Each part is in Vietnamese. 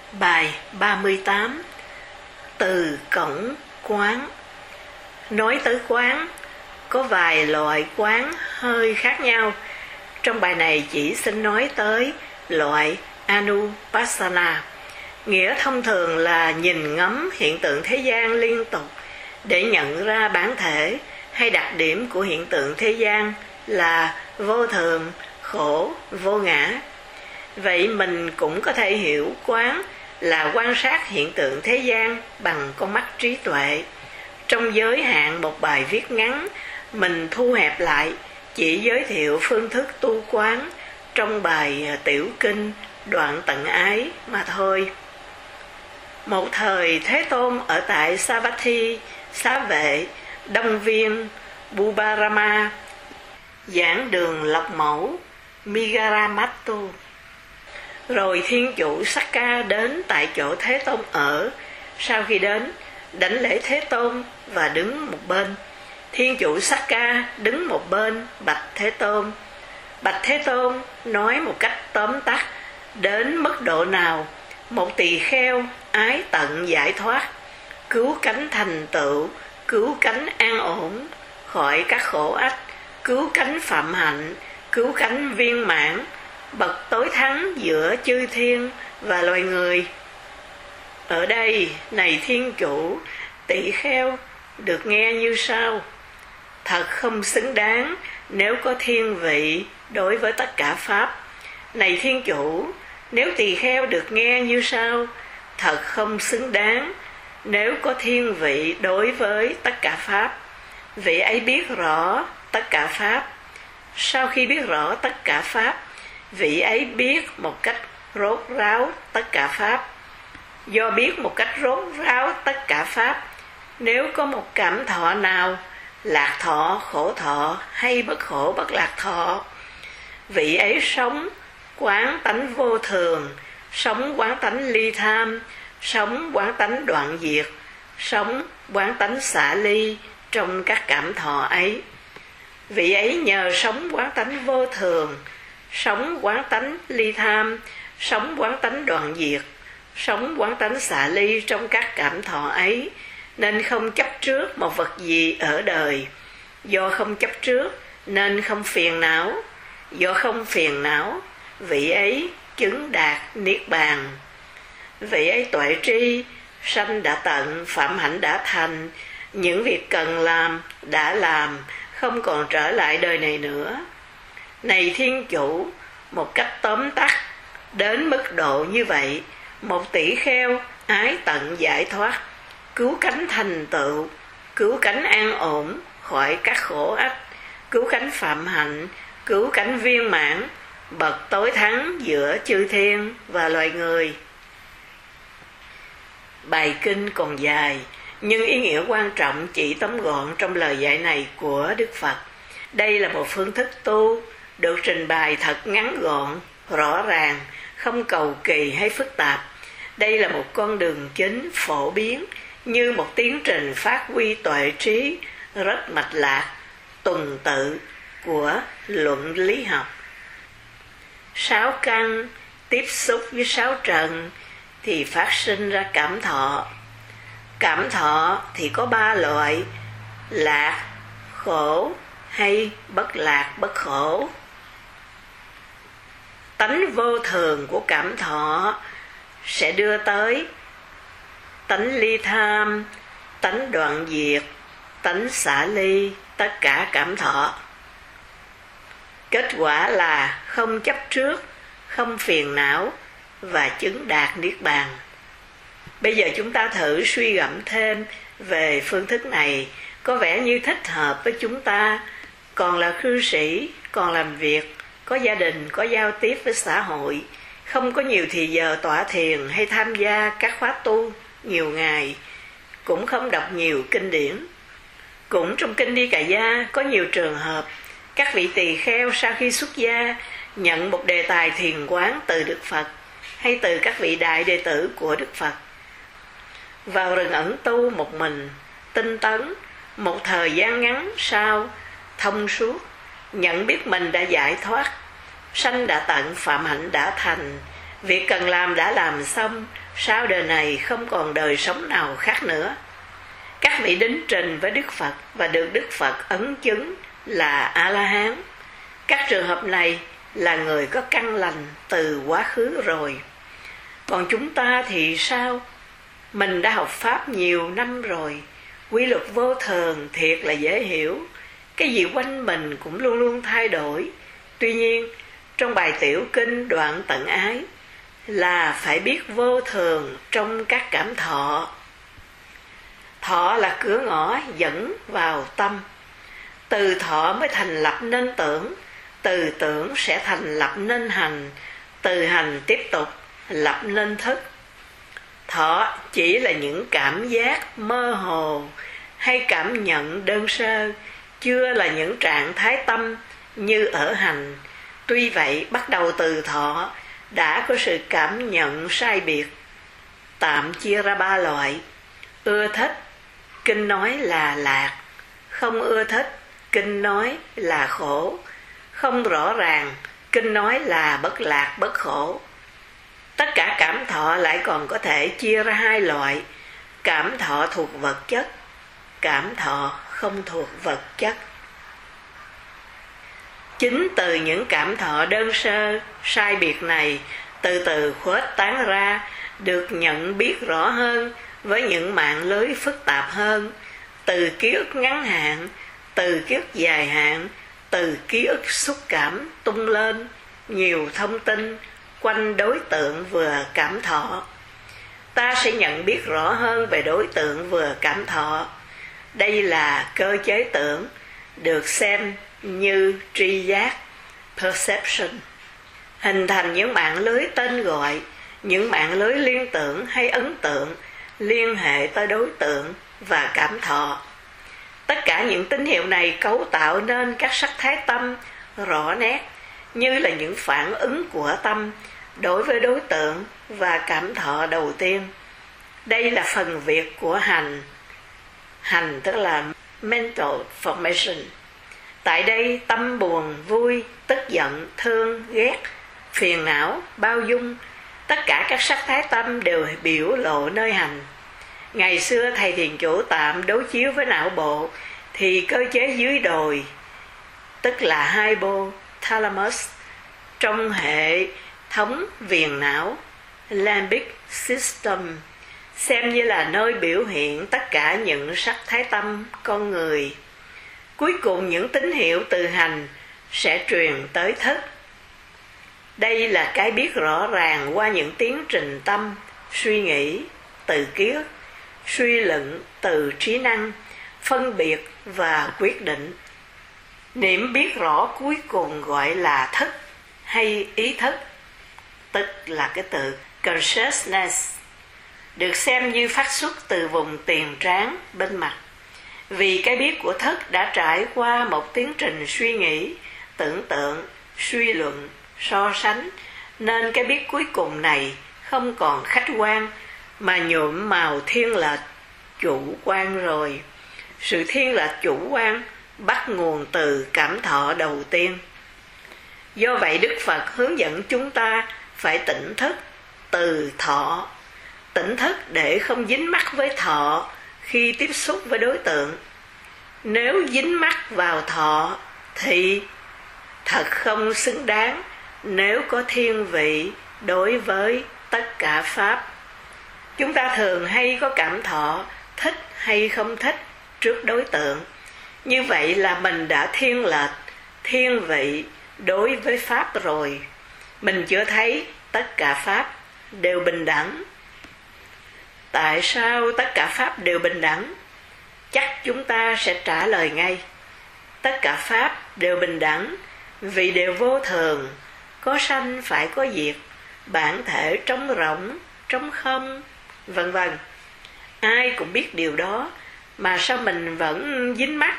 Bài 38. Từ cổng quán. Nói tới quán, có vài loại quán hơi khác nhau. Trong bài này chỉ xin nói tới loại Anupassana. Nghĩa thông thường là nhìn ngắm hiện tượng thế gian liên tục để nhận ra bản thể hay đặc điểm của hiện tượng thế gian là vô thường, khổ, vô ngã. Vậy mình cũng có thể hiểu quán là quan sát hiện tượng thế gian bằng con mắt trí tuệ. Trong giới hạn một bài viết ngắn, mình thu hẹp lại chỉ giới thiệu phương thức tu quán trong bài tiểu kinh đoạn tận ái mà thôi. Một thời Thế Tôn ở tại Savatthi, Xá Vệ, Đông Viên, Bubarama, giảng đường Lộc Mẫu, Migaramatu. Rồi Thiên Chủ Sakka đến tại chỗ Thế Tôn ở. Sau khi đến, đảnh lễ Thế Tôn và đứng một bên. Thiên Chủ Sakka đứng một bên bạch Thế Tôn. Bạch Thế Tôn nói một cách tóm tắt đến mức độ nào một tỳ kheo ái tận giải thoát, cứu cánh thành tựu, cứu cánh an ổn khỏi các khổ ách, cứu cánh phạm hạnh, cứu cánh viên mãn, bậc tối thắng giữa chư thiên và loài người. Ở đây, này Thiên Chủ, tỳ kheo được nghe như sau: thật không xứng đáng nếu có thiên vị đối với tất cả pháp. Này Thiên Chủ, nếu tỳ kheo được nghe như sau: thật không xứng đáng nếu có thiên vị đối với tất cả pháp. Vị ấy biết rõ tất cả pháp. Sau khi biết rõ tất cả pháp, vị ấy biết một cách rốt ráo tất cả pháp. Do biết một cách rốt ráo tất cả pháp, nếu có một cảm thọ nào, lạc thọ, khổ thọ hay bất khổ bất lạc thọ, vị ấy sống quán tánh vô thường, sống quán tánh ly tham, sống quán tánh đoạn diệt, sống quán tánh xả ly trong các cảm thọ ấy. Vị ấy nhờ sống quán tánh vô thường, sống quán tánh ly tham, sống quán tánh đoạn diệt, sống quán tánh xả ly trong các cảm thọ ấy, nên không chấp trước một vật gì ở đời. Do không chấp trước nên không phiền não. Do không phiền não, vị ấy chứng đạt niết bàn. Vị ấy tuệ tri, sanh đã tận, phạm hạnh đã thành, những việc cần làm đã làm, không còn trở lại đời này nữa. Này Thiên Chủ, một cách tóm tắt, đến mức độ như vậy, một tỷ kheo ái tận giải thoát, cứu cánh thành tựu, cứu cánh an ổn khỏi các khổ ách, cứu cánh phạm hạnh, cứu cánh viên mãn, bậc tối thắng giữa chư thiên và loài người. Bài kinh còn dài, nhưng ý nghĩa quan trọng chỉ tóm gọn trong lời dạy này của Đức Phật. Đây là một phương thức tu được trình bày thật ngắn gọn, rõ ràng, không cầu kỳ hay phức tạp. Đây là một con đường chính phổ biến, như một tiến trình phát huy tuệ trí rất mạch lạc, tuần tự của luận lý học. Sáu căn tiếp xúc với sáu trần thì phát sinh ra cảm thọ. Cảm thọ thì có ba loại: lạc, khổ hay bất lạc bất khổ. Tánh vô thường của cảm thọ sẽ đưa tới tánh ly tham, tánh đoạn diệt, tánh xả ly tất cả cảm thọ. Kết quả là không chấp trước, không phiền não và chứng đạt niết bàn. Bây giờ chúng ta thử suy gẫm thêm về phương thức này, có vẻ như thích hợp với chúng ta, còn là cư sĩ, còn làm việc, có gia đình, có giao tiếp với xã hội, không có nhiều thì giờ tọa thiền hay tham gia các khóa tu nhiều ngày, cũng không đọc nhiều kinh điển. Cũng trong kinh Đi Cà Gia có nhiều trường hợp các vị tỳ kheo sau khi xuất gia nhận một đề tài thiền quán từ Đức Phật hay từ các vị đại đệ tử của Đức Phật. Vào rừng ẩn tu một mình, tinh tấn, một thời gian ngắn sau, thông suốt, nhận biết mình đã giải thoát, sanh đã tận, phạm hạnh đã thành, việc cần làm đã làm xong, sau đời này không còn đời sống nào khác nữa. Các vị đính trình với Đức Phật và được Đức Phật ấn chứng là A-la-hán. Các trường hợp này là người có căn lành từ quá khứ rồi. Còn chúng ta thì sao? Mình đã học Pháp nhiều năm rồi. Quy luật vô thường thiệt là dễ hiểu. Cái gì quanh mình cũng luôn luôn thay đổi. Tuy nhiên, trong bài tiểu kinh đoạn tận ái là phải biết vô thường trong các cảm thọ. Thọ là cửa ngõ dẫn vào tâm. Từ thọ mới thành lập nên tưởng, từ tưởng sẽ thành lập nên hành, từ hành tiếp tục lập nên thức. Thọ chỉ là những cảm giác mơ hồ hay cảm nhận đơn sơ, chưa là những trạng thái tâm như ở hành. Tuy vậy, bắt đầu từ thọ đã có sự cảm nhận sai biệt. Tạm chia ra 3 loại: ưa thích, kinh nói là lạc; không ưa thích, kinh nói là khổ; không rõ ràng, kinh nói là bất lạc bất khổ. Tất cả cảm thọ lại còn có thể chia ra 2 loại: cảm thọ thuộc vật chất, cảm thọ không thuộc vật chất. Chính từ những cảm thọ đơn sơ, sai biệt này từ từ khuếch tán ra, được nhận biết rõ hơn với những mạng lưới phức tạp hơn, từ ký ức ngắn hạn, từ ký ức dài hạn, từ ký ức xúc cảm tung lên, nhiều thông tin quanh đối tượng vừa cảm thọ. Ta sẽ nhận biết rõ hơn về đối tượng vừa cảm thọ. Đây là cơ chế tưởng, được xem như tri giác, perception, hình thành những mạng lưới tên gọi, những mạng lưới liên tưởng hay ấn tượng liên hệ tới đối tượng và cảm thọ. Tất cả những tín hiệu này cấu tạo nên các sắc thái tâm rõ nét, như là những phản ứng của tâm đối với đối tượng và cảm thọ đầu tiên. Đây là phần việc của hành. Hành tức là mental formation. Tại đây, tâm buồn, vui, tức giận, thương, ghét, phiền não, bao dung, tất cả các sắc thái tâm đều biểu lộ nơi hành. Ngày xưa thầy thiền chủ tạm đối chiếu với não bộ thì cơ chế dưới đồi, tức là hypothalamus, trong hệ thống viền não limbic system, xem như là nơi biểu hiện tất cả những sắc thái tâm con người. Cuối cùng những tín hiệu từ hành sẽ truyền tới thức. Đây là cái biết rõ ràng qua những tiến trình tâm, suy nghĩ từ ký ức, suy luận từ trí năng, phân biệt và quyết định. Niệm biết rõ cuối cùng gọi là thức hay ý thức, tức là cái từ consciousness, được xem như phát xuất từ vùng tiền trán bên mặt. Vì cái biết của thức đã trải qua một tiến trình suy nghĩ, tưởng tượng, suy luận, so sánh, nên cái biết cuối cùng này không còn khách quan mà nhuộm màu thiên lệch, chủ quan rồi. Sự thiên lệch chủ quan bắt nguồn từ cảm thọ đầu tiên. Do vậy Đức Phật hướng dẫn chúng ta phải tỉnh thức từ thọ. Tỉnh thức để không dính mắc với thọ khi tiếp xúc với đối tượng. Nếu dính mắc vào thọ thì thật không xứng đáng nếu có thiên vị đối với tất cả Pháp. Chúng ta thường hay có cảm thọ thích hay không thích trước đối tượng. Như vậy là mình đã thiên lệch, thiên vị đối với Pháp rồi. Mình chưa thấy tất cả Pháp đều bình đẳng. Tại sao tất cả Pháp đều bình đẳng? Chắc chúng ta sẽ trả lời ngay. Tất cả Pháp đều bình đẳng vì đều vô thường, có sanh phải có diệt, bản thể trống rỗng, trống không, vân vân. Ai cũng biết điều đó, mà sao mình vẫn dính mắc?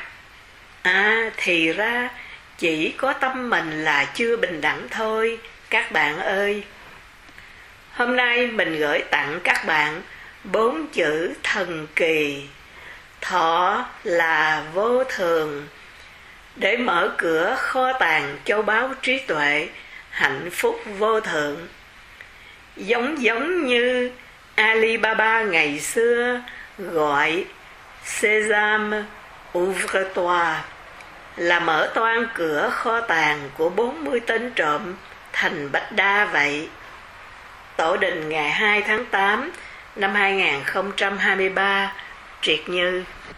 Thì ra chỉ có tâm mình là chưa bình đẳng thôi, các bạn ơi. Hôm nay mình gửi tặng các bạn 4 chữ thần kỳ: thọ là vô thường, để mở cửa kho tàng châu báu trí tuệ, hạnh phúc vô thượng. Giống như Alibaba ngày xưa gọi Sésame ouvre-toi là mở toang cửa kho tàng của 40 tên trộm thành Bách Đa vậy. Tổ đình ngày 2 tháng 8 năm 2023, Triệt Như.